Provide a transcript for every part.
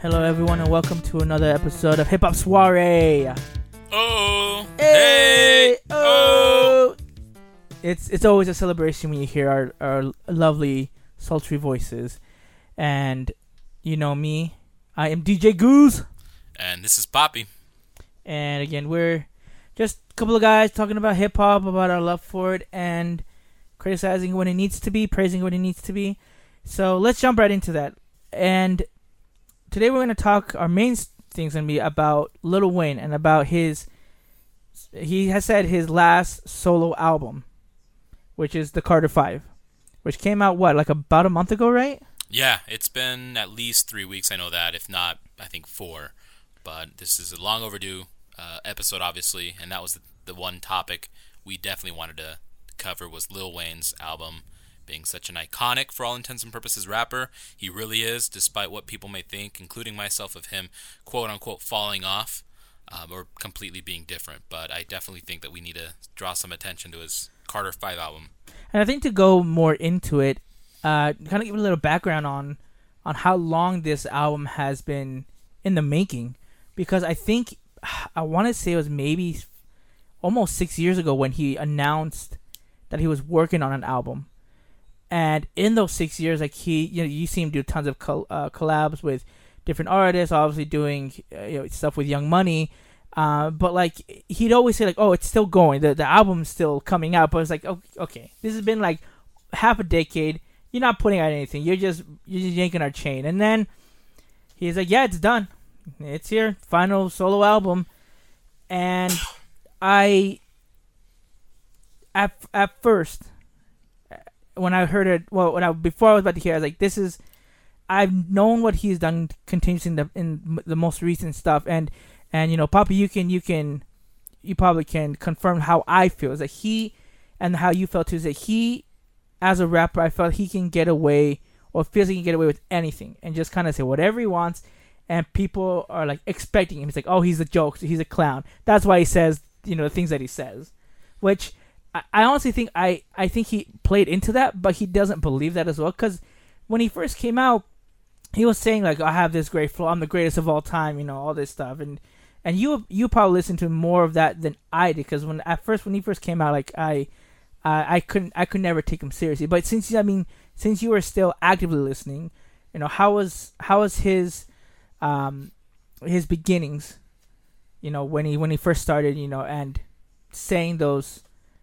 Hello, everyone, and welcome to another episode of Hip Hop Soiree. Oh, hey, oh! It's always a celebration when you hear our lovely, sultry voices. And you know me, I am DJ Goose. And this is Poppy. And again, we're just a couple of guys talking about hip hop, about our love for it, and criticizing when it needs to be, praising when it needs to be. So let's jump right into that. And today we're going to talk, our main thing's going to be about Lil Wayne and about he has said his last solo album, which is the Carter 5, which came out, about a month ago, right? Yeah, it's been at least 3 weeks, I know that, if not, I think 4. But this is a long overdue episode, obviously, and that was the one topic we definitely wanted to cover was Lil Wayne's album. Being such an iconic, for all intents and purposes, rapper, he really is, despite what people may think, including myself, of him, quote-unquote, falling off or completely being different. But I definitely think that we need to draw some attention to his Carter 5 album. And I think to go more into it, kind of give a little background on how long this album has been in the making. Because I want to say it was maybe almost 6 years ago when he announced that he was working on an album. And in those 6 years, you see him do tons of collabs with different artists, obviously doing stuff with Young Money. But he'd always say oh, it's still going. The album's still coming out. But it's okay, this has been half a decade. You're not putting out anything. You're just yanking our chain. And then he's like, yeah, it's done. It's here. Final solo album. And at first, when I heard it, before I was about to hear it, I was like, I've known what he's done continuously in the most recent stuff, and Poppy, you probably can confirm how I feel. Is that he, and how you felt too, is that he, as a rapper, I felt he can get away, or feels he can get away with anything, and just kind of say whatever he wants, and people are expecting him. He's oh, he's a joke, he's a clown. That's why he says the things that he says, which I honestly think I think he played into that, but he doesn't believe that as well. Because when he first came out, he was saying I have this great flow, I'm the greatest of all time, all this stuff, and you probably listened to more of that than I did. Because when he first came out, I could never take him seriously. But since you were still actively listening, how was his beginnings, when he first started, and saying those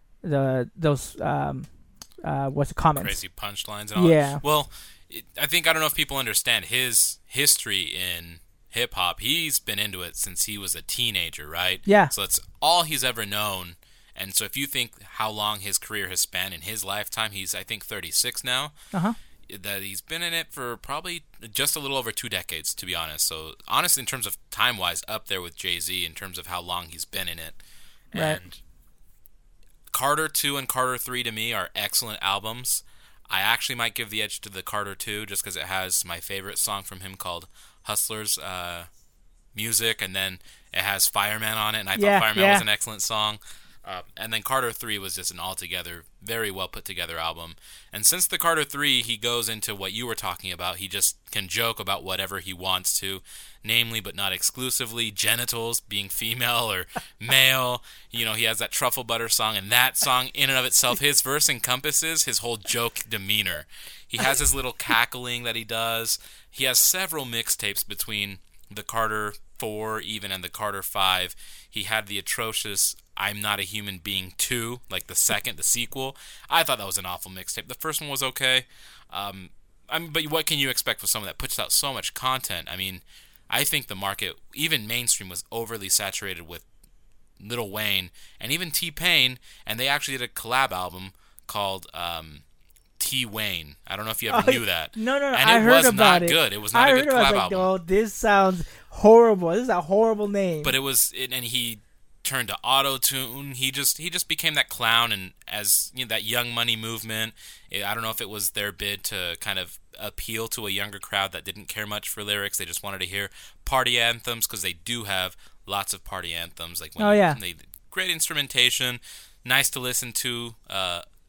what's the comments? Crazy punchlines and all that. Well, I don't know if people understand his history in hip-hop. He's been into it since he was a teenager, right? Yeah. So that's all he's ever known. And so if you think how long his career has spanned in his lifetime, he's, I think, 36 now. Uh-huh. That he's been in it for probably just a little over 2 decades, to be honest. So, honestly, in terms of time-wise, up there with Jay-Z in terms of how long he's been in it. Right. And Carter 2 and Carter 3 to me are excellent albums. I actually might give the edge to the Carter 2 just because it has my favorite song from him called Hustler's Music, and then it has Fireman on it, and I thought Fireman was an excellent song. And then Carter 3 was just an altogether very well put together album. And since the Carter 3, he goes into what you were talking about. He just can joke about whatever he wants to, namely but not exclusively genitals, being female or male. He has that Truffle Butter song, and that song in and of itself, his verse encompasses his whole joke demeanor. He has his little cackling that he does. He has several mixtapes between the Carter 4 even and the Carter 5. He had the atrocious I'm Not a Human Being 2, the sequel. I thought that was an awful mixtape. The first one was okay. But what can you expect with someone that puts out so much content? I think the market, even mainstream, was overly saturated with Lil Wayne and even T-Pain, and they actually did a collab album called T-Wayne. I don't know if you ever knew that. No. And I heard about it. was not good. It was not a good collab album. Oh, this sounds horrible. This is a horrible name. But and he turned to auto-tune. He just became that clown, and as that Young Money movement, I don't know if it was their bid to kind of appeal to a younger crowd that didn't care much for lyrics. They just wanted to hear party anthems, because they do have lots of party anthems. Great instrumentation, nice to listen to,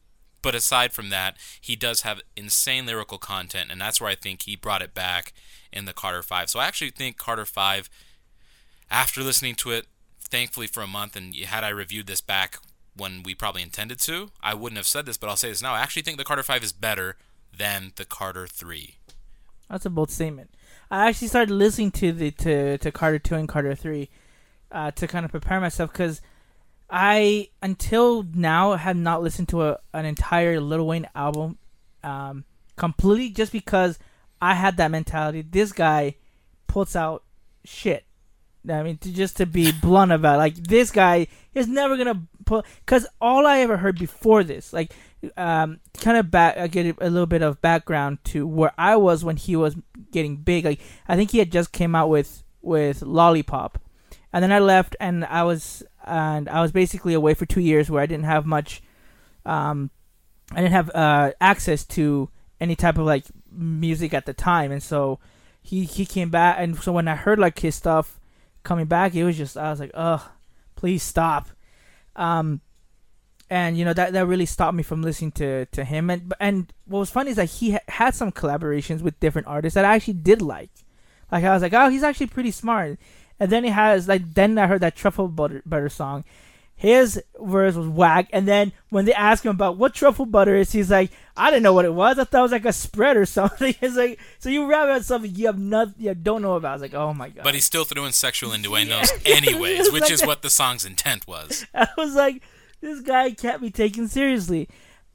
But aside from that, he does have insane lyrical content, and that's where I think he brought it back in the Carter 5. So I actually think Carter 5, after listening to it, thankfully for a month, and had I reviewed this back when we probably intended to, I wouldn't have said this, but I'll say this now. I actually think the Carter 5 is better than the Carter 3. That's a bold statement. I actually started listening to Carter 2 and Carter 3 to kind of prepare myself, because I, until now, have not listened to an entire Lil Wayne album completely, just because I had that mentality. This guy puts out shit. I mean, just to be blunt about it, like, this guy is never going to put... Because all I ever heard before this, like, kind of I get a little bit of background to where I was when he was getting big. Like, I think he had just came out with Lollipop. And then I left, and I was basically away for 2 years, where I didn't have much, I didn't have access to any type of like music at the time, and so he came back, and so when I heard like his stuff coming back, it was just, I was like, ugh, please stop, and that really stopped me from listening to him, and what was funny is that he had some collaborations with different artists that I actually did like I was like, oh, he's actually pretty smart. And then he has, like, then I heard that Truffle Butter song. His verse was whack. And then when they ask him about what truffle butter is, he's like, I didn't know what it was. I thought it was like a spread or something. It's like, so you rap about something you don't know about. I was like, oh my God. But he's still throwing sexual innuendos anyways, which is what the song's intent was. I was like, this guy can't be taken seriously.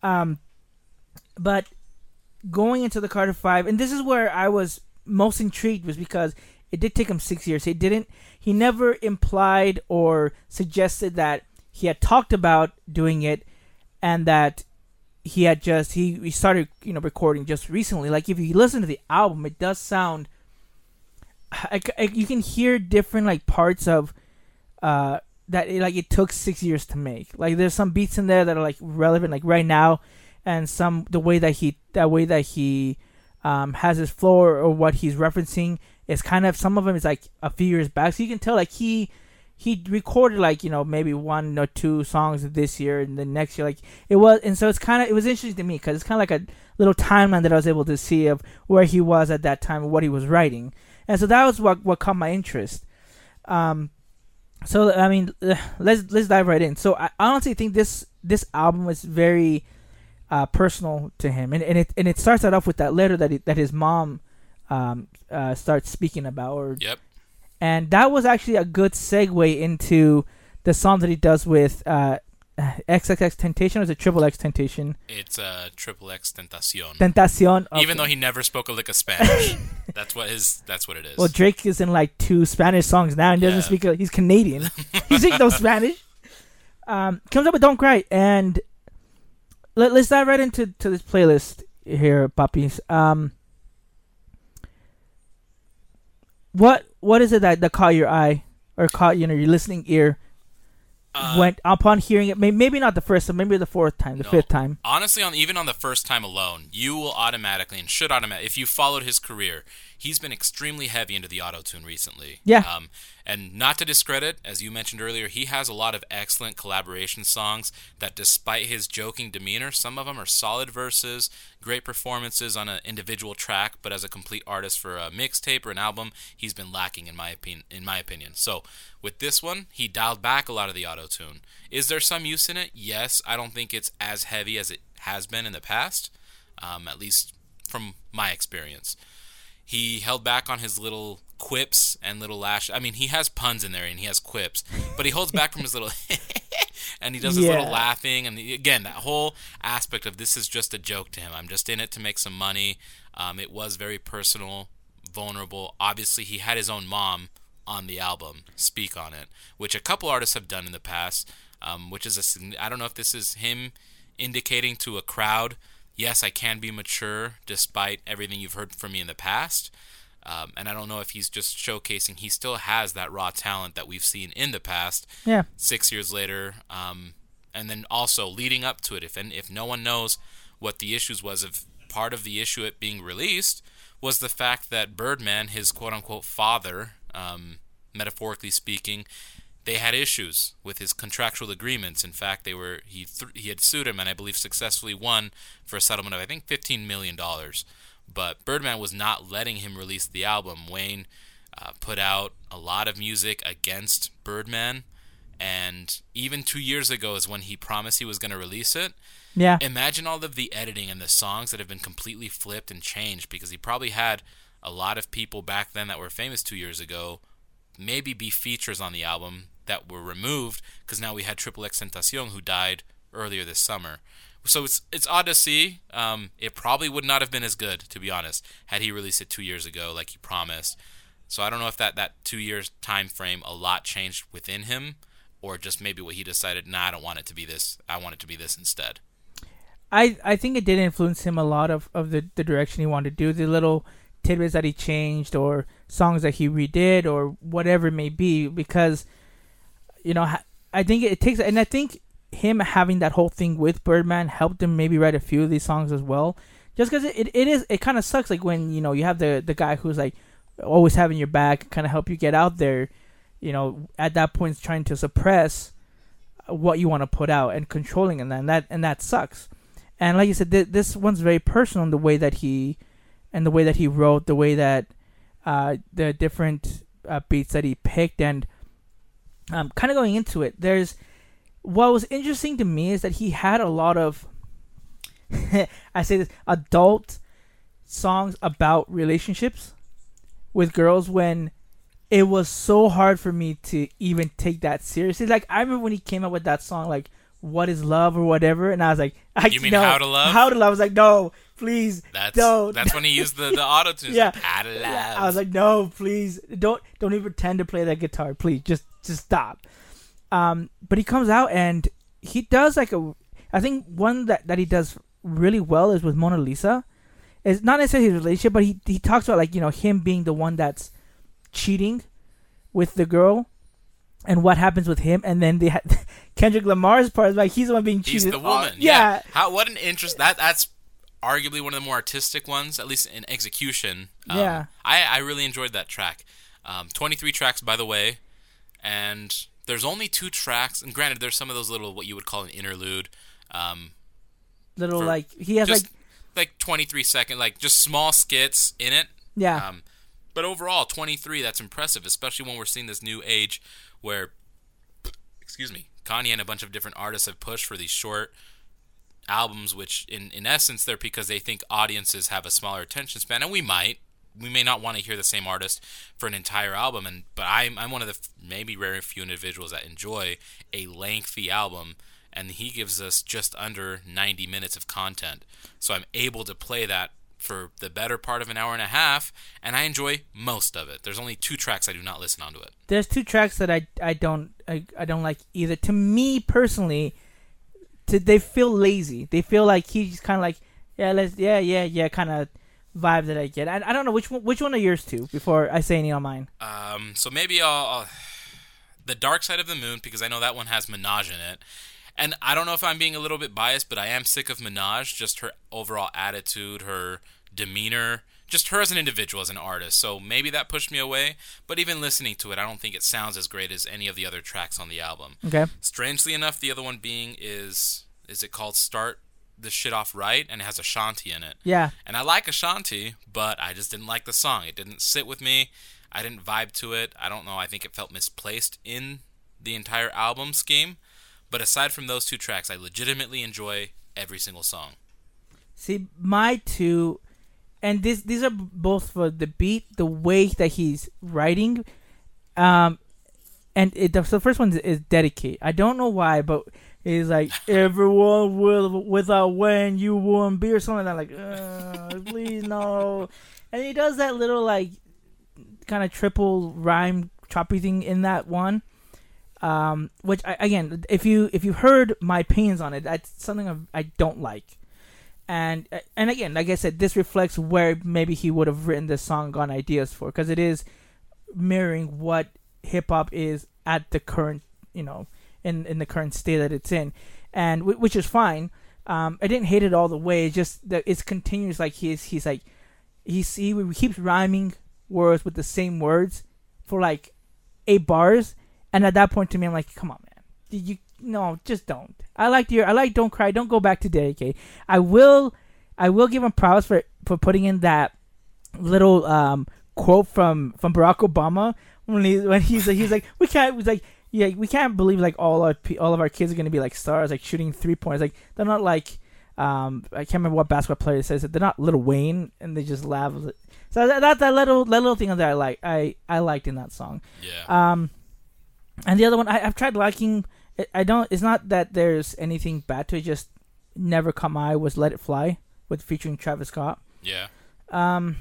But going into the Carter 5, and this is where I was most intrigued, was because it did take him 6 years. He never implied or suggested that he had talked about doing it, and that he had just he started recording just recently. Like, if you listen to the album, it does sound you can hear different like parts of that it took 6 years to make. Like, there's some beats in there that are like relevant like right now, and some the way that he has his flow or what he's referencing is kind of, some of them is like a few years back, so you can tell like he recorded like maybe 1 or 2 songs this year, and the next year, like, it was interesting to me, because it's kind of like a little timeline that I was able to see of where he was at that time and what he was writing, and so that was what caught my interest. So I mean, let's dive right in. So I honestly think this album is very personal to him, and it starts out off with that letter that his mom starts speaking about. Yep. And that was actually a good segue into the song that he does with XXX Temptation, or is it Triple X Temptation? It's Triple X Tentacion. Tentacion. Okay. Even though he never spoke a lick of Spanish, that's what it is. Well, Drake is in like 2 Spanish songs now, and doesn't speak. He's Canadian. He speaks no Spanish. Comes up with "Don't Cry," and let's dive right into this playlist here, puppies. What is it that caught your eye, or caught your listening ear, went upon hearing it? Maybe not the first time, maybe the 4th time, the 5th time. Honestly, even on the first time alone, you will automatically, and should automatically, if you followed his career, he's been extremely heavy into the auto-tune recently. Yeah. And not to discredit, as you mentioned earlier, he has a lot of excellent collaboration songs that, despite his joking demeanor, some of them are solid verses, great performances on an individual track, but as a complete artist for a mixtape or an album, he's been lacking in my opinion. So with this one, he dialed back a lot of the auto-tune. Is there some use in it? Yes. I don't think it's as heavy as it has been in the past, at least from my experience. He held back on his little quips and little lash. I mean, he has puns in there and he has quips, but he holds back from his little and he does his little laughing. And again, that whole aspect of this is just a joke to him. I'm just in it to make some money. It was very personal, vulnerable. Obviously, he had his own mom on the album speak on it, which a couple artists have done in the past, which is I don't know if this is him indicating to a crowd, yes, I can be mature despite everything you've heard from me in the past. And I don't know if he's just showcasing he still has that raw talent that we've seen in the past. Yeah. 6 years later. And then also leading up to it, if no one knows what the issues was, if part of the issue it being released was the fact that Birdman, his quote-unquote father, metaphorically speaking, they had issues with his contractual agreements. In fact, he had sued him, and I believe successfully won for a settlement of I think $15 million. But Birdman was not letting him release the album. Wayne put out a lot of music against Birdman, and even 2 years ago is when he promised he was going to release it. Yeah. Imagine all of the editing and the songs that have been completely flipped and changed, because he probably had a lot of people back then that were famous 2 years ago maybe be features on the album that were removed, because now we had Triple X Tentacion, who died earlier this summer. So it's odd to see. It probably would not have been as good, to be honest, had he released it 2 years ago like he promised. So I don't know if that 2 years time frame a lot changed within him, or just maybe what he decided, nah, I don't want it to be this. I want it to be this instead. I think it did influence him a lot of the direction he wanted to do. The little tidbits that he changed, or songs that he redid, or whatever it may be, because, you know, I think it takes, and I think him having that whole thing with Birdman helped him maybe write a few of these songs as well. Just because it kind of sucks, like when, you know, you have the guy who's like always having your back, kind of help you get out there, you know, at that point trying to suppress what you want to put out and controlling, and that sucks. And like you said, this one's very personal in the way that he wrote, the way that the different beats that he picked, and kind of going into it, what was interesting to me is that he had a lot of I say this, adult songs about relationships with girls, when it was so hard for me to even take that seriously. Like, I remember when he came up with that song, like, What Is Love or whatever, and I was like, You mean How to Love? How to Love. I was like, no, please, don't. That's when he used the auto-tune. Yeah. Like, How to Love. Yeah. I was like, no, please, don't even pretend to play that guitar. Please, just stop. But he comes out and he does like I think one that he does really well is with Mona Lisa. It's not necessarily his relationship, but he talks about, like, you know, him being the one that's cheating with the girl, and what happens with him, and then they had Kendrick Lamar's part is like he's the one being cheated. He's the woman. Yeah. What an interest. That's arguably one of the more artistic ones, at least in execution. Yeah. I really enjoyed that track. 23 tracks, by the way, and there's only 2 tracks. And granted, there's some of those little, what you would call an interlude. He has like 23 second, like just small skits in it. Yeah. But overall, 23, that's impressive, especially when we're seeing this new age where, Kanye and a bunch of different artists have pushed for these short albums, which in essence, they're because they think audiences have a smaller attention span, and we may not want to hear the same artist for an entire album, but I'm one of the maybe very few individuals that enjoy a lengthy album, and he gives us just under 90 minutes of content. So I'm able to play that for the better part of an hour and a half, and I enjoy most of it. There's only 2 tracks I do not listen onto it. There's 2 tracks that I don't like either. To me personally, they feel lazy. They feel like he's kind of like, kind of vibe that I get. I don't know which one are yours two before I say any on mine. So maybe I'll The Dark Side of the Moon, because I know that one has Minaj in it. And I don't know if I'm being a little bit biased, but I am sick of Minaj, just her overall attitude, her demeanor, just her as an individual, as an artist. So maybe that pushed me away, but even listening to it, I don't think it sounds as great as any of the other tracks on the album. Okay. Strangely enough, the other one being is it called Start the Shit Off Right, and it has Ashanti in it. Yeah. And I like Ashanti, but I just didn't like the song. It didn't sit with me. I didn't vibe to it. I don't know. I think it felt misplaced in the entire album scheme. But aside from those 2 tracks, I legitimately enjoy every single song. See, my 2, and these are both for the beat, the way that he's writing, and the first one is Dedicate. I don't know why, but it's like, everyone will, without when you won't be, or something like that. Like, please, no. And he does that little, like, kind of triple rhyme choppy thing in that one. Which again, if you heard my opinions on it, that's something I don't like, and again, like I said, this reflects where maybe he would have written this song on ideas for, because it is mirroring what hip hop is at the current, in the current state that it's in, and which is fine. I didn't hate it all the way. It's just that it's continuous. Like he keeps rhyming words with the same words for like 8 bars. And at that point, to me, I'm like, come on, man. No, just don't. I like Don't Cry. Don't go back to Dedicate. I will give him props for putting in that little quote from Barack Obama when he's like we can't believe like all of our kids are gonna be like stars, like shooting 3-pointers. Like they're not like I can't remember what basketball player says it. They're not Lil Wayne, and they just laugh. So that little thing that I liked in that song. Yeah. And the other one I've tried liking. It's not that there's anything bad to it. Just Never Caught My Eye was Let It Fly with featuring Travis Scott. Yeah. I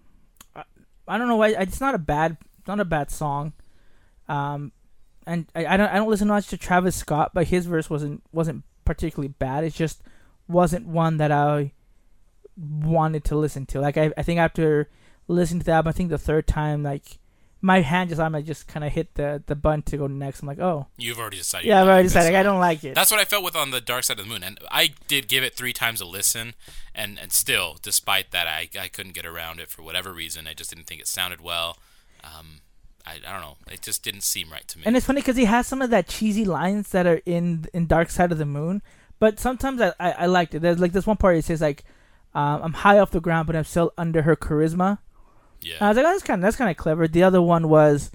don't know why. It's not a bad song. And I don't listen much to Travis Scott, but his verse wasn't particularly bad. It just wasn't one that I wanted to listen to. Like I think after listening to the album, I think the third time, like my hand just kind of hit the button to go next. I'm like, oh, you've already decided. Yeah, I've already decided. I don't like it. That's what I felt with on the Dark Side of the Moon, and I did give it 3 times a listen, and still, despite that, I couldn't get around it for whatever reason. I just didn't think it sounded well. I don't know. It just didn't seem right to me. And it's funny because he has some of that cheesy lines that are in Dark Side of the Moon, but sometimes I liked it. There's like this one part it says like, I'm high off the ground, but I'm still under her charisma. Yeah. I was like, oh, that's kind of clever. The other one was,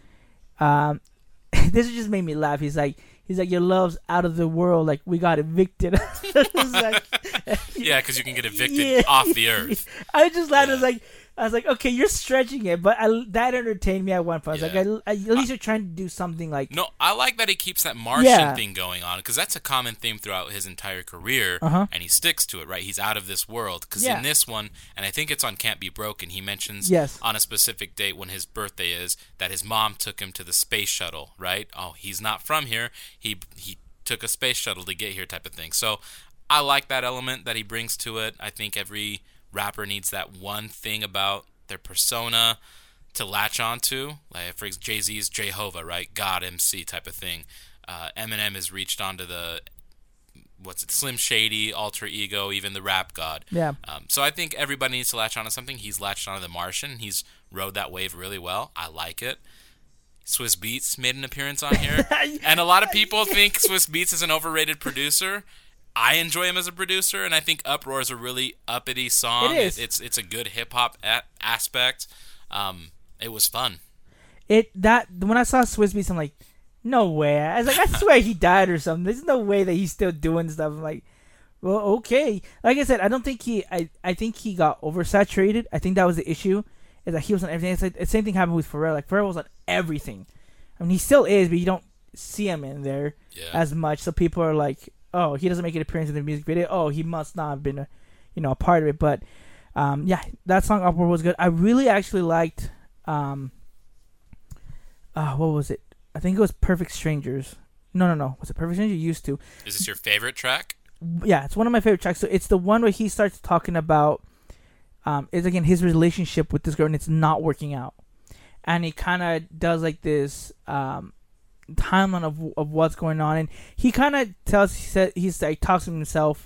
this just made me laugh. He's like, your love's out of the world. Like we got evicted. Like, yeah, because you can get evicted off the earth. I just laughed. Yeah. I was like, okay, you're stretching it, but that entertained me at one point. I was like, at least you're trying to do something like. No, I like that he keeps that Martian thing going on, because that's a common theme throughout his entire career, and he sticks to it, right? He's out of this world. Because in this one, and I think it's on Can't Be Broken, he mentions on a specific date when his birthday is that his mom took him to the space shuttle, right? Oh, he's not from here. He took a space shuttle to get here, type of thing. So I like that element that he brings to it. I think every rapper needs that one thing about their persona to latch onto. Like, for example, Jay-Z's Jehovah, right? God MC type of thing. Eminem has reached onto the Slim Shady, alter ego, even the rap god. Yeah. So I think everybody needs to latch onto something. He's latched onto the Martian. He's rode that wave really well. I like it. Swiss Beats made an appearance on here, and a lot of people think Swiss Beats is an overrated producer. I enjoy him as a producer, and I think Uproar is a really uppity song. It is. It's a good hip hop aspect. It was fun. When I saw Swiss Beats, I'm like, no way. I was like, I swear he died or something. There's no way that he's still doing stuff. I'm like, well, okay. Like I said, I don't think I think he got oversaturated. I think that was the issue. Is that he was on everything. It's like the same thing happened with Pharrell. Like Pharrell was on everything. I mean, he still is, but you don't see him in there as much. So people are like, oh, he doesn't make an appearance in the music video. Oh, he must not have been a part of it. But that song Uproar was good. I really actually liked what was it? I think it was Perfect Strangers. No. Was it Perfect Strangers? You used to. Is this your favorite track? Yeah, it's one of my favorite tracks. So it's the one where he starts talking about is again his relationship with this girl and it's not working out. And he kind of does like this timeline of what's going on, and he kind of he's like talks to himself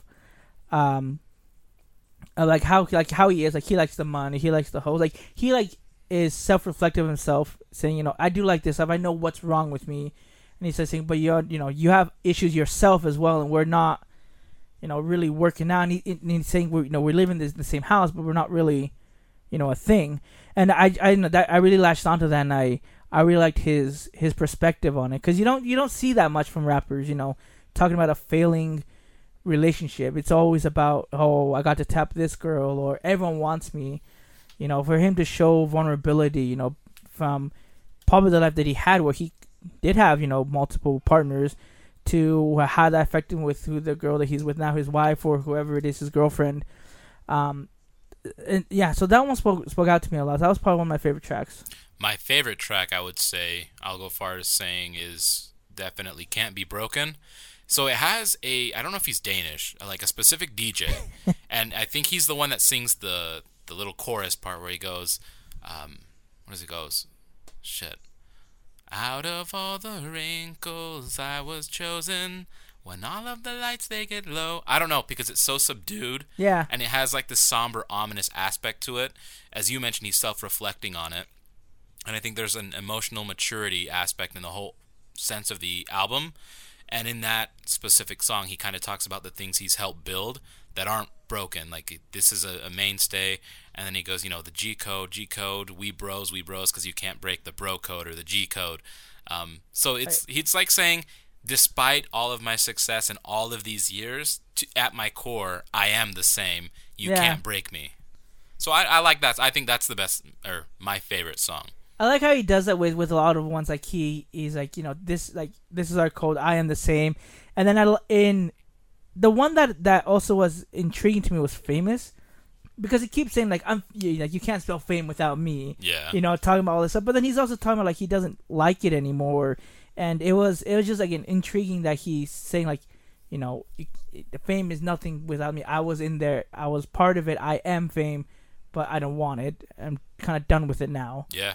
like how he is, like he likes the money, he likes the hoes, like he is self-reflective of himself, saying, I do like this stuff, I know what's wrong with me. And he says, but you have issues yourself as well, and we're not really working out. And he's saying we're living in the same house, but we're not really a thing. And I know that I really latched onto that, and I really liked his perspective on it, because you don't see that much from rappers, talking about a failing relationship. It's always about, oh, I got to tap this girl, or everyone wants me. For him to show vulnerability, from probably the life that he had, where he did have multiple partners, to how that affected him with who the girl that he's with now, his wife or whoever it is, his girlfriend. So that one spoke out to me a lot. That was probably one of my favorite tracks. My favorite track, I would say, I'll go far as saying, is definitely Can't Be Broken. So it has I don't know if he's Danish, like a specific DJ, and I think he's the one that sings the little chorus part where he goes, what does he goes? Shit. Out of all the wrinkles I was chosen, when all of the lights they get low. I don't know, because it's so subdued. Yeah. And it has like this somber, ominous aspect to it. As you mentioned, he's self-reflecting on it. And I think there's an emotional maturity aspect in the whole sense of the album. And in that specific song, he kind of talks about the things he's helped build that aren't broken. Like, this is a mainstay. And then he goes, the G code, we bros, because you can't break the bro code or the G code. So it's like saying, despite all of my success and all of these years, at my core, I am the same. You can't break me. So I like that. I think that's the best, or my favorite song. I like how he does that with a lot of ones. Like he's like, this is our code. I am the same. And then in the one that also was intriguing to me was Famous, because he keeps saying like you can't spell fame without me. Yeah. Talking about all this stuff. But then he's also talking about like he doesn't like it anymore. And it was just like intriguing that he's saying like, the fame is nothing without me. I was in there. I was part of it. I am fame, but I don't want it. I'm kind of done with it now. Yeah.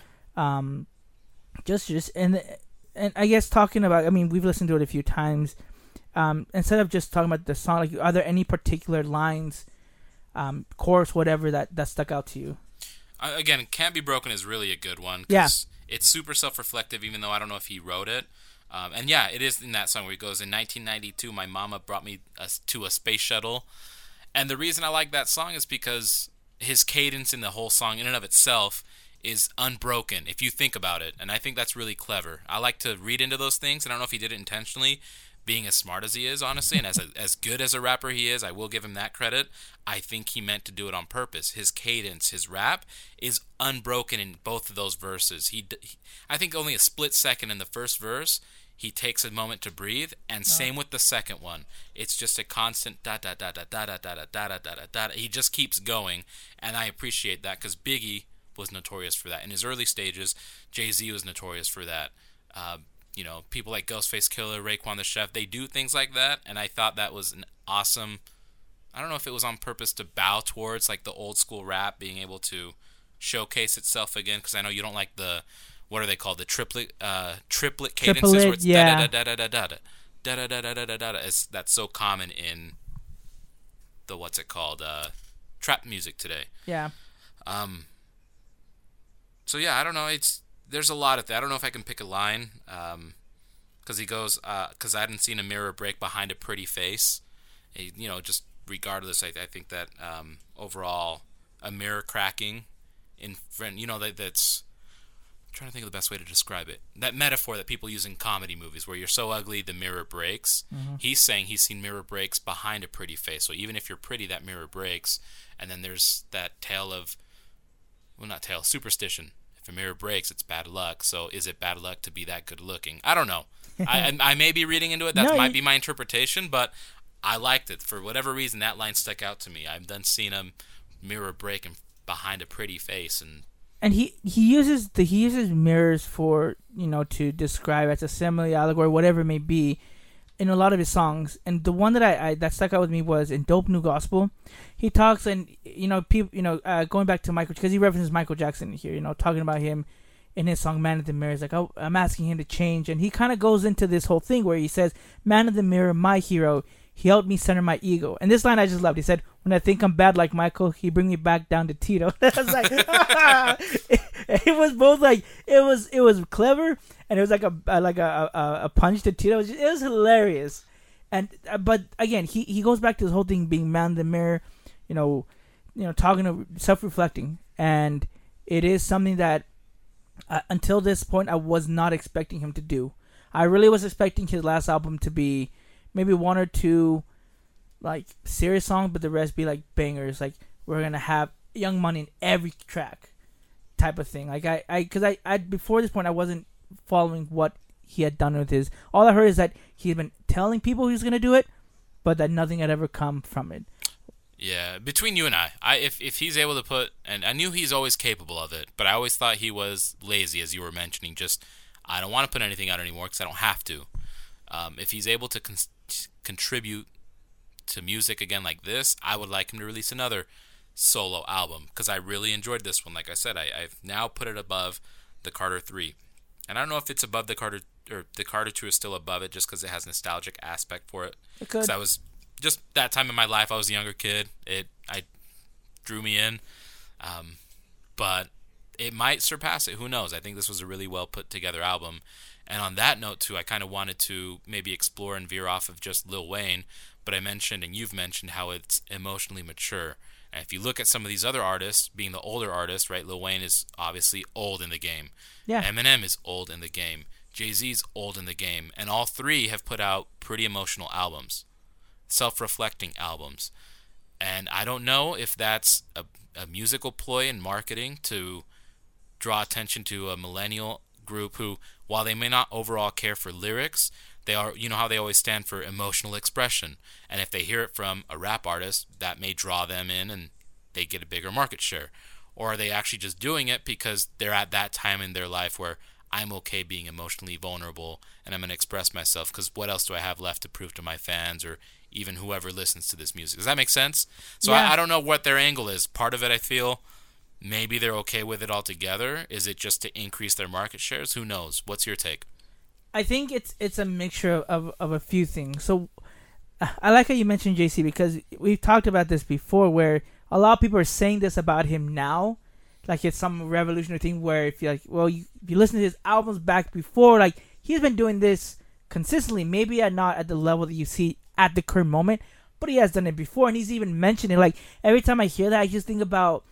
Just and I guess talking about. I mean, we've listened to it a few times. Instead of just talking about the song, like, are there any particular lines, chorus, whatever that stuck out to you? Again, Can't Be Broken is really a good one. Yeah. It's super self-reflective, even though I don't know if he wrote it. And yeah, it is in that song where he goes, in 1992, my mama brought me to a space shuttle. And the reason I like that song is because his cadence in the whole song in and of itself is unbroken, if you think about it. And I think that's really clever. I like to read into those things, and I don't know if he did it intentionally, being as smart as he is, honestly, and as good as a rapper he is, I will give him that credit. I think he meant to do it on purpose. His cadence, his rap, is unbroken in both of those verses. I think only a split second in the first verse, he takes a moment to breathe, and same with the second one. It's just a constant da da da da da da da da da da da. He just keeps going, and I appreciate that because Biggie was notorious for that. In his early stages, Jay-Z was notorious for that. People like Ghostface Killah, Raekwon the Chef, they do things like that, and I thought that was an awesome. I don't know if it was on purpose to bow towards like the old school rap being able to showcase itself again, because I know you don't like the, what are they called, the triplet cadences where it's da da da da da da da da da da da da. That's so common in the trap music today. Yeah. So yeah, I don't know. There's a lot of that. I don't know if I can pick a line, because he goes, because I hadn't seen a mirror break behind a pretty face. Just regardless, I think that overall, a mirror cracking in front, that's. I'm trying to think of the best way to describe it. That metaphor that people use in comedy movies, where you're so ugly, the mirror breaks. Mm-hmm. He's saying he's seen mirror breaks behind a pretty face. So even if you're pretty, that mirror breaks. And then there's that tale of, superstition. If a mirror breaks, it's bad luck. So is it bad luck to be that good looking? I don't know. I may be reading into it. That might be my interpretation, but I liked it. For whatever reason, that line stuck out to me. I've done seen a mirror break behind a pretty face, and he uses mirrors for, to describe as a simile, allegory, whatever it may be, in a lot of his songs. And the one that I that stuck out with me was in Dope New Gospel. He talks, and people, going back to Michael, because he references Michael Jackson here, talking about him in his song Man of the Mirror. He's like, oh, I'm asking him to change, and he kind of goes into this whole thing where he says, Man of the Mirror, my hero, he helped me center my ego. And this line I just loved. He said, when I think I'm bad like Michael, he bring me back down to Tito. I was like, it was both like, it was clever, and it was like a punch to Tito. It was hilarious. And but again, he goes back to this whole thing being Man of the Mirror, talking to self-reflecting, and it is something that until this point I was not expecting him to do. I really was expecting his last album to be maybe one or two like serious songs, but the rest be like bangers. Like, we're gonna have Young Money in every track, type of thing. Like because I before this point I wasn't following what he had done with his. All I heard is that he had been telling people he was gonna do it, but that nothing had ever come from it. Yeah, between you and I if he's able to put, and I knew he's always capable of it, but I always thought he was lazy, as you were mentioning. Just, I don't want to put anything out anymore because I don't have to. If he's able to contribute to music again like this, I would like him to release another solo album, because I really enjoyed this one. Like I said, I've now put it above the Carter 3. And I don't know if it's above the Carter, or the Carter 2 is still above it just because it has nostalgic aspect for it. Because I was, just that time in my life, I was a younger kid. I drew me in. But it might surpass it. Who knows? I think this was a really well put together album. And on that note, too, I kind of wanted to maybe explore and veer off of just Lil Wayne, but I mentioned, and you've mentioned, how it's emotionally mature. And if you look at some of these other artists, being the older artists, right, Lil Wayne is obviously old in the game. Yeah. Eminem is old in the game. Jay-Z's old in the game. And all three have put out pretty emotional albums, self-reflecting albums. And I don't know if that's a musical ploy in marketing to draw attention to a millennial group who, while they may not overall care for lyrics, they are, you know how they always stand for emotional expression. And if they hear it from a rap artist, that may draw them in and they get a bigger market share. Or are they actually just doing it because they're at that time in their life where I'm okay being emotionally vulnerable and I'm going to express myself because what else do I have left to prove to my fans or even whoever listens to this music? Does that make sense? So Yeah. I don't know what their angle is. Part of it, I feel, maybe they're okay with it altogether. Is it just to increase their market shares? Who knows? What's your take? I think it's a mixture of a few things. So I like how you mentioned JC because we've talked about this before, where a lot of people are saying this about him now, like it's some revolutionary thing. Where if you like, well, if you listen to his albums back before, like he's been doing this consistently, maybe not at the level that you see at the current moment, but he has done it before, and he's even mentioned it. Like every time I hear that, I just think about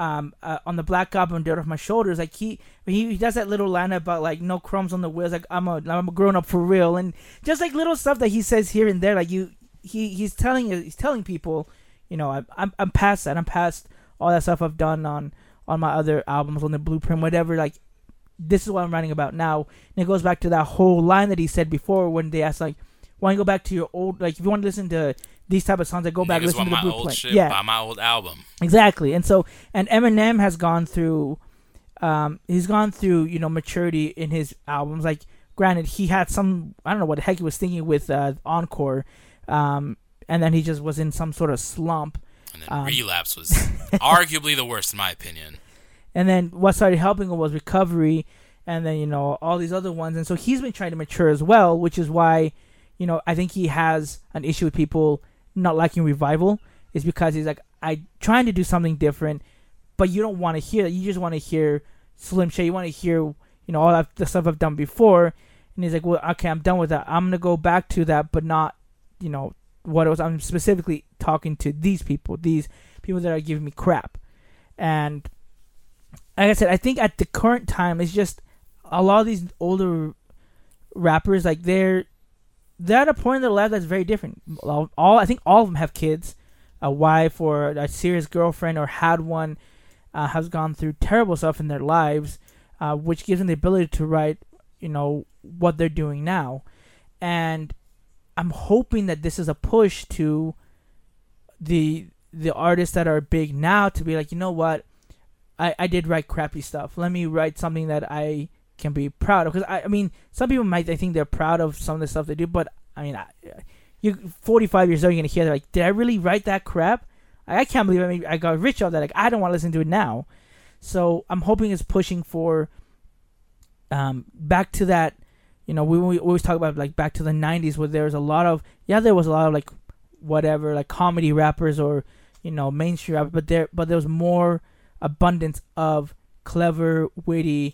on the Black Album, Dirt Off My Shoulders. Like he does that little line about like no crumbs on the wheels, like I'm a grown up for real, and just like little stuff that he says here and there. Like he's telling people, you know, I'm past that. I'm past all that stuff I've done on my other albums, on the Blueprint, whatever. Like this is what I'm writing about now. And it goes back to that whole line that he said before when they asked like, why don't you go back to your old, like if you want to listen to these type of songs, that go back Niggas listen to want the my Blueprint. old shit, Yeah, buy my old album. exactly. And so, and Eminem has gone through, he's gone through, you know, maturity in his albums. Like, granted, he had some, I don't know what the heck he was thinking with Encore, and then he just was in some sort of slump. And then Relapse was arguably the worst in my opinion. And then what started helping him was Recovery, and then, you know, all these other ones. And so he's been trying to mature as well, which is why, you know, I think he has an issue with people not liking Revival, is because he's like, I trying to do something different, but you don't want to hear that. You just want to hear Slim Shady. You want to hear, you know, all that the stuff I've done before. And he's like, well, okay, I'm done with that. I'm gonna go back to that, but not, you know, what it was. I'm specifically talking to these people that are giving me crap. And like I said, I think at the current time, it's just a lot of these older rappers, like they're at a point in their life that's very different. I think all of them have kids, a wife or a serious girlfriend, or had one, has gone through terrible stuff in their lives, which gives them the ability to write, you know, what they're doing now. And I'm hoping that this is a push to the artists that are big now to be like, you know what, I did write crappy stuff. Let me write something that I can be proud of. Because I mean, some people might think they're proud of some of the stuff they do, but I mean, you're 45 years old, you're gonna hear that like, did I really write that crap? I can't believe I got rich off that. Like, I don't want to listen to it now. So I'm hoping it's pushing for back to that. You know, we always talk about like back to the 90s, where there was a lot of like whatever, like comedy rappers or, you know, mainstream rappers, but there was more abundance of clever, witty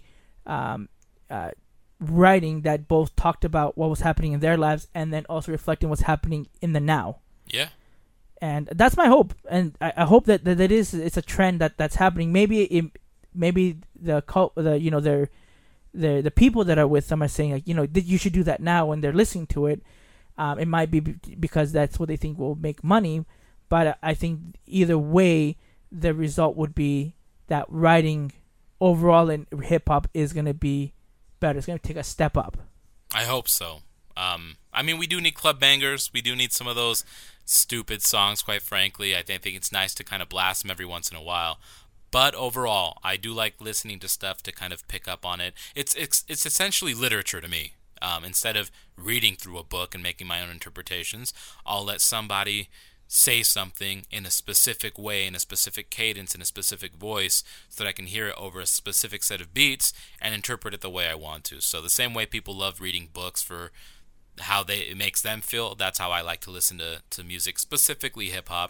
writing that both talked about what was happening in their lives and then also reflecting what's happening in the now. Yeah. And that's my hope, and I hope that it's a trend that's happening. Maybe the people that are with them are saying like, you know, you should do that now, when they're listening to it. It might be because that's what they think will make money, but I think either way, the result would be that writing overall in hip hop is going to be better. It's going to take a step up. I hope so. I mean, we do need club bangers. We do need some of those stupid songs, quite frankly. I think it's nice to kind of blast them every once in a while. But overall, I do like listening to stuff to kind of pick up on it. It's essentially literature to me. Instead of reading through a book and making my own interpretations, I'll let somebody say something in a specific way, in a specific cadence, in a specific voice, so that I can hear it over a specific set of beats and interpret it the way I want to. So the same way people love reading books for how it makes them feel, that's how I like to listen to music, specifically hip-hop.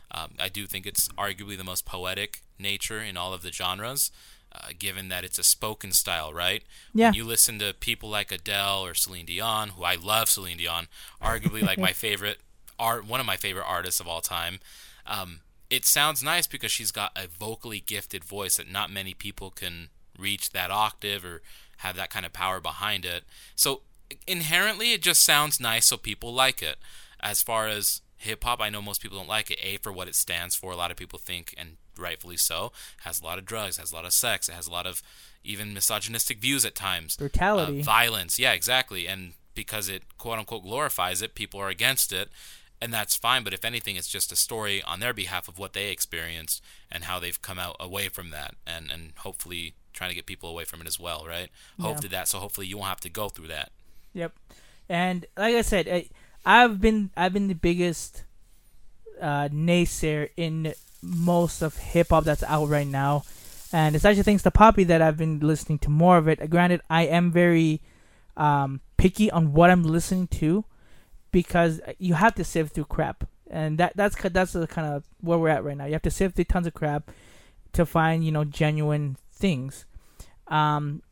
I do think it's arguably the most poetic nature in all of the genres, given that it's a spoken style, right? Yeah. When you listen to people like Adele or Celine Dion, who I love Celine Dion, arguably like one of my favorite artists of all time. It sounds nice because she's got a vocally gifted voice that not many people can reach that octave or have that kind of power behind it. So inherently, it just sounds nice, so people like it. As far as hip hop, I know most people don't like it. For what it stands for, a lot of people think, and rightfully so, has a lot of drugs, has a lot of sex, it has a lot of even misogynistic views at times. Brutality. Violence, yeah, exactly. And because it quote-unquote glorifies it, people are against it, and that's fine. But if anything, it's just a story on their behalf of what they experienced and how they've come out away from that, and hopefully trying to get people away from it as well, right? Yeah. Hopefully you won't have to go through that. Yep. And like I said, I've been the biggest naysayer in most of hip hop that's out right now, and it's actually thanks to Poppy that I've been listening to more of it. Granted, I am very picky on what I'm listening to because you have to sift through crap, and that's the kind of where we're at right now. You have to sift through tons of crap to find genuine things, and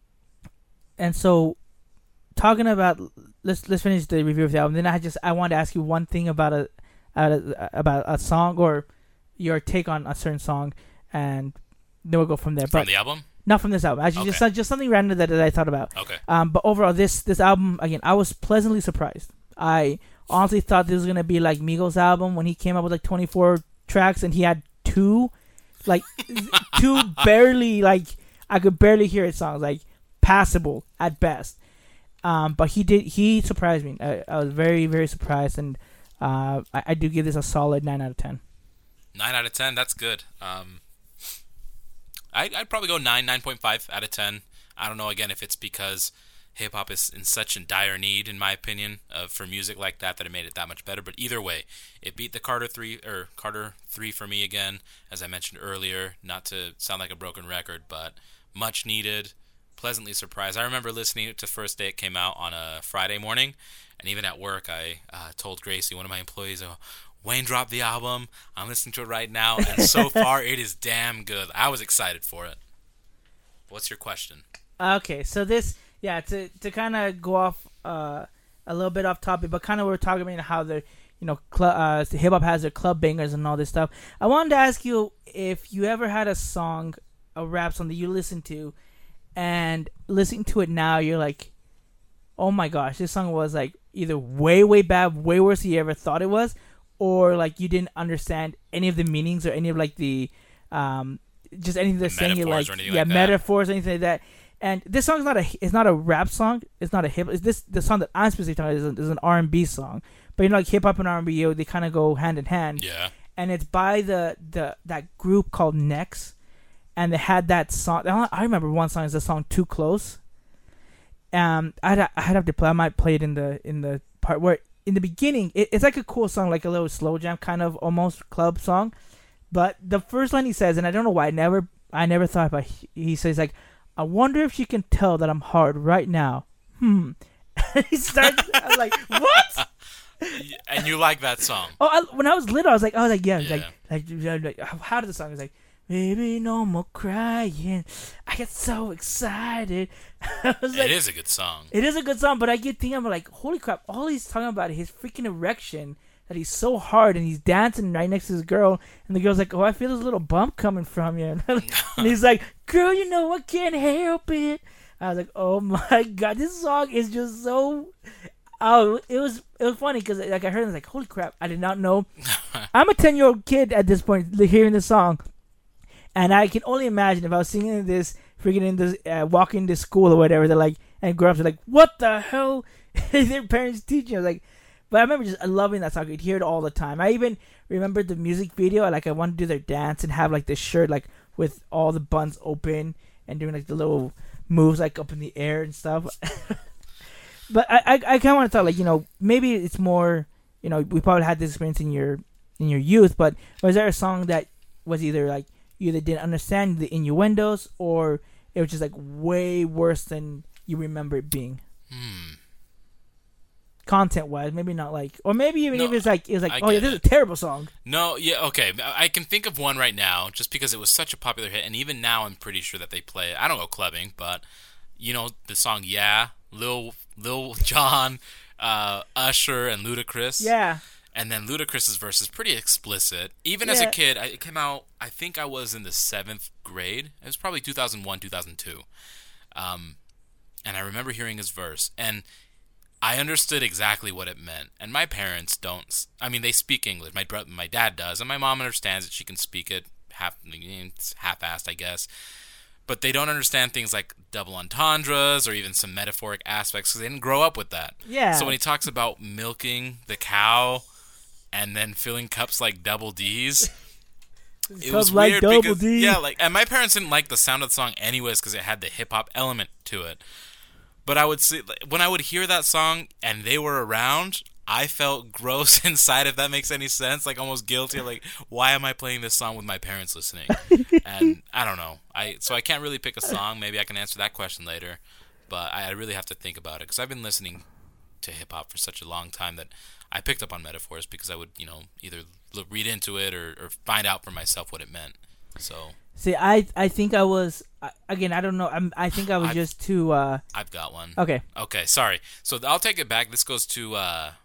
so talking about let's finish the review of the album. Then I want to ask you one thing about a song or your take on a certain song, and then we'll go from there. From the album? Not from this album. Actually, Okay. just something random that I thought about. Okay. But overall, this album again, I was pleasantly surprised. I honestly thought this was gonna be like Migos' album when he came up with like 24 tracks and he had two barely I could barely hear it songs, like passable at best. But he surprised me. I was very, very surprised, and I do give this a solid 9 out of 10. 9 out of 10, that's good. I'd probably go 9.5 out of 10. I don't know, again, if it's because hip-hop is in such a dire need, in my opinion, for music like that it made it that much better. But either way, it beat the Carter 3 for me again, as I mentioned earlier. Not to sound like a broken record, but much needed. Pleasantly surprised. I remember listening to the first day it came out on a Friday morning, and even at work, I told Gracie, one of my employees, Wayne dropped the album. I'm listening to it right now, and so far it is damn good. I was excited for it. What's your question? Okay, so this, to kind of go off a little bit off topic, but kind of we're talking about how the hip hop has their club bangers and all this stuff. I wanted to ask you if you ever had a rap song that you listened to, and listening to it now, you're like, oh my gosh, this song was like either way, way bad, way worse than you ever thought it was, or like you didn't understand any of the meanings or any of like the just anything they're saying. You like metaphors, anything like that. And this song's not a rap song. It's not a hip. The song that I'm specifically talking about is an R&B song. But like hip hop and R&B, they kind of go hand in hand. Yeah. And it's by that group called Next. And they had that song. I remember one song is the song "Too Close." I'd have to play. I might play it in the part where in the beginning it's like a cool song, like a little slow jam kind of almost club song. But the first line he says, and I don't know why I never thought about. He says like, "I wonder if she can tell that I'm hard right now." He starts. I'm like, what? And you like that song? Oh, when I was little, I was like, yeah. Yeah. Like, how did the song? It's like, baby, no more crying. I get so excited. I was like, it is a good song. It is a good song, but I get thinking, I'm like, holy crap! All he's talking about is his freaking erection. That he's so hard, and he's dancing right next to his girl, and the girl's like, "Oh, I feel this little bump coming from you," and he's like, "Girl, I can't help it." I was like, "Oh my god, this song is just so." Oh, it was funny because like I heard it, I was like, "Holy crap!" I did not know. I'm a 10-year-old kid at this point, hearing this song. And I can only imagine if I was singing this, freaking in this, walking to school or whatever. They're like, and grown-ups are like, "What the hell?" Their parents teaching. I was like, but I remember just loving that song. I'd hear it all the time. I even remember the music video. Like I wanted to do their dance and have like this shirt like with all the buns open and doing like the little moves like up in the air and stuff. But I kind of want to thought like maybe it's more we probably had this experience in your youth, but was there a song that was either like you either didn't understand the innuendos or it was just like way worse than you remember it being? content wise, maybe not like, or maybe even if it's like I oh yeah, get this is it. a terrible song. No, yeah, okay. I can think of one right now, just because it was such a popular hit, and even now I'm pretty sure that they play it. I don't go clubbing, but you know the song "Yeah," Lil Jon, Usher, and Ludacris. Yeah. And then Ludacris's verse is pretty explicit. Even as Yeah. a kid, it came out. I think I was in the 7th grade. It was probably 2001, 2002. And I remember hearing his verse, and I understood exactly what it meant. And my parents don't. I mean, they speak English. My dad does, and my mom understands it. She can speak it half-assed, I guess. But they don't understand things like double entendres or even some metaphoric aspects because they didn't grow up with that. Yeah. So when he talks about milking the cow and then filling cups like double D's, it was like weird Double because D. and my parents didn't like the sound of the song anyways because it had the hip hop element to it. But I would see when I would hear that song and they were around, I felt gross inside, if that makes any sense. Like almost guilty. Like, why am I playing this song with my parents listening? And I don't know. So I can't really pick a song. Maybe I can answer that question later. But I really have to think about it because I've been listening to hip hop for such a long time that I picked up on metaphors because I would, either read into it or find out for myself what it meant. So. See, I think I was again. I don't know. I think I was just too. I've got one. Okay. Okay. Sorry. So I'll take it back. This goes to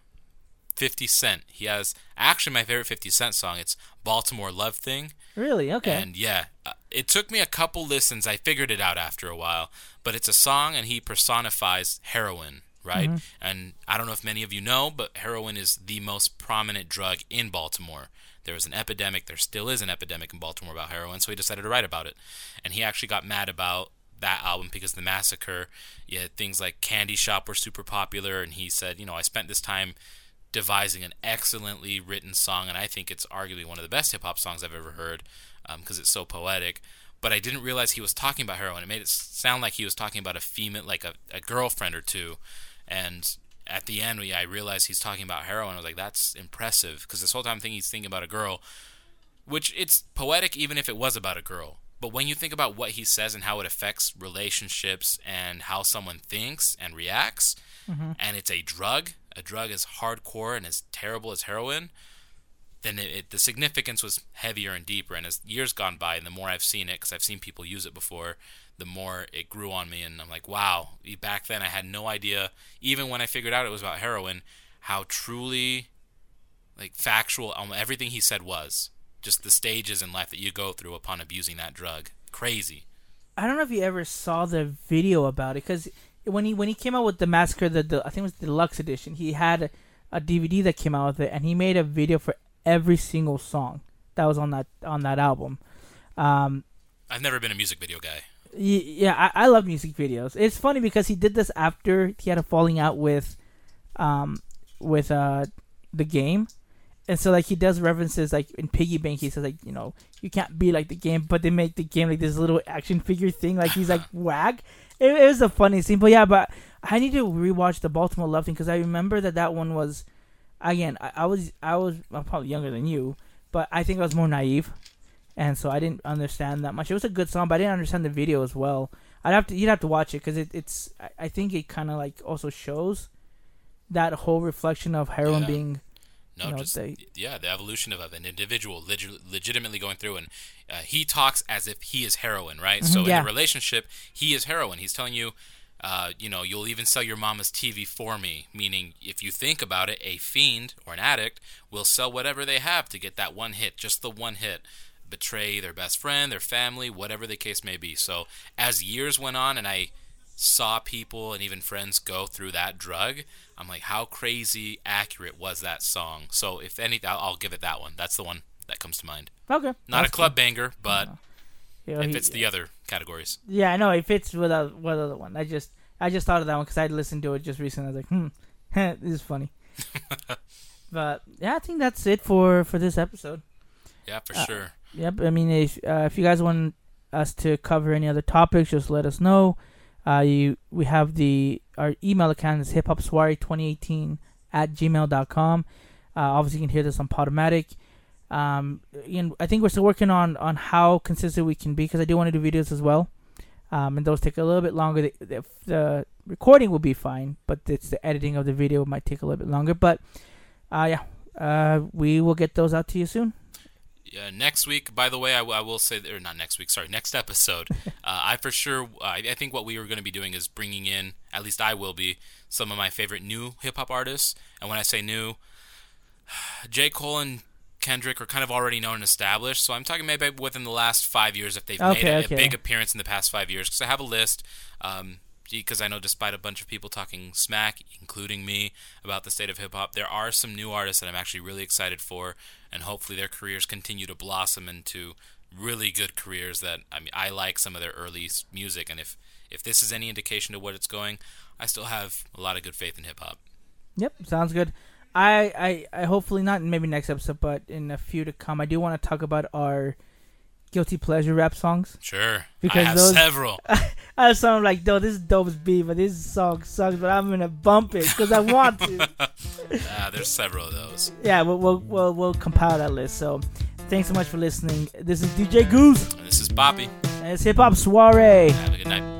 50 Cent. He has actually my favorite 50 Cent song. It's Baltimore Love Thing. Really? Okay. And yeah, it took me a couple listens. I figured it out after a while. But it's a song, and he personifies heroin, right? Mm-hmm. And I don't know if many of you know, but heroin is the most prominent drug in Baltimore. There was an epidemic. There still is an epidemic in Baltimore about heroin, so he decided to write about it. And he actually got mad about that album because the massacre, things like Candy Shop were super popular, and he said, I spent this time devising an excellently written song, and I think it's arguably one of the best hip-hop songs I've ever heard because it's so poetic. But I didn't realize he was talking about heroin. It made it sound like he was talking about a female, like a girlfriend or two. And at the end, I realized he's talking about heroin. I was like, that's impressive, because this whole time he's thinking about a girl, which it's poetic even if it was about a girl. But when you think about what he says and how it affects relationships and how someone thinks and reacts, and it's a drug as hardcore and as terrible as heroin, then the significance was heavier and deeper. And as years gone by, and the more I've seen it, because I've seen people use it before, the more it grew on me. And I'm like, wow, back then I had no idea, even when I figured out it was about heroin, how truly factual everything he said was. Just the stages in life that you go through upon abusing that drug. Crazy. I don't know if you ever saw the video about it, because when he came out with the Massacre, the I think it was the deluxe edition, he had a DVD that came out with it, and he made a video for every single song that was on that album. I've never been a music video guy. Yeah, I love music videos. It's funny because he did this after he had a falling out with the game. And so, he does references, in Piggy Bank, he says, you can't be like the game, but they make the game like this little action figure thing, he's wag. It was a funny scene, but I need to rewatch the Baltimore Love Thing, because I remember that one was, again, I was probably younger than you, but I think I was more naive, and so I didn't understand that much. It was a good song, but I didn't understand the video as well. You'd have to watch it, because I think it kind of also shows that whole reflection of heroin being. No, the evolution of an individual legitimately going through, and he talks as if he is heroin, right? So in a relationship, he is heroin. He's telling you, you'll even sell your mama's TV for me, meaning if you think about it, a fiend or an addict will sell whatever they have to get that one hit, just the one hit, betray their best friend, their family, whatever the case may be. So as years went on and I saw people and even friends go through that drug, I'm like, how crazy accurate was that song? So if anything, I'll give it that one. That's the one that comes to mind. Okay. Not a club banger, but it fits the other categories. Yeah, no, it fits with what other one. I just thought of that one because I listened to it just recently. I was like, this is funny. But yeah, I think that's it for this episode. Yeah, for sure. Yep. I mean, if you guys want us to cover any other topics, just let us know. We have our email account is hiphopswari2018@gmail.com. Obviously, you can hear this on Podomatic. I think we're still working on how consistent we can be, because I do want to do videos as well. And those take a little bit longer. The recording will be fine, but it's the editing of the video might take a little bit longer. But we will get those out to you soon. Next week, by the way, I will say, or not next week, sorry, next episode, I think what we are going to be doing is bringing in, at least I will be, some of my favorite new hip-hop artists. And when I say new, J. Cole and Kendrick are kind of already known and established, so I'm talking maybe within the last 5 years if they've made a big appearance in the past 5 years, because I have a list, because I know despite a bunch of people talking smack, including me, about the state of hip-hop, there are some new artists that I'm actually really excited for, and hopefully their careers continue to blossom into really good careers that, I like some of their early music, and if this is any indication to what it's going, I still have a lot of good faith in hip-hop. Yep, sounds good. I hopefully not in maybe next episode, but in a few to come, I do want to talk about our guilty pleasure rap songs. Sure. Because I have several. I have some like, this is dope as beef, but this song sucks, but I'm gonna bump it because I want to. There's several of those. Yeah, we'll compile that list. So, thanks so much for listening. This is DJ Goose. And this is Poppy. And it's Hip Hop Soiree. Have a good night.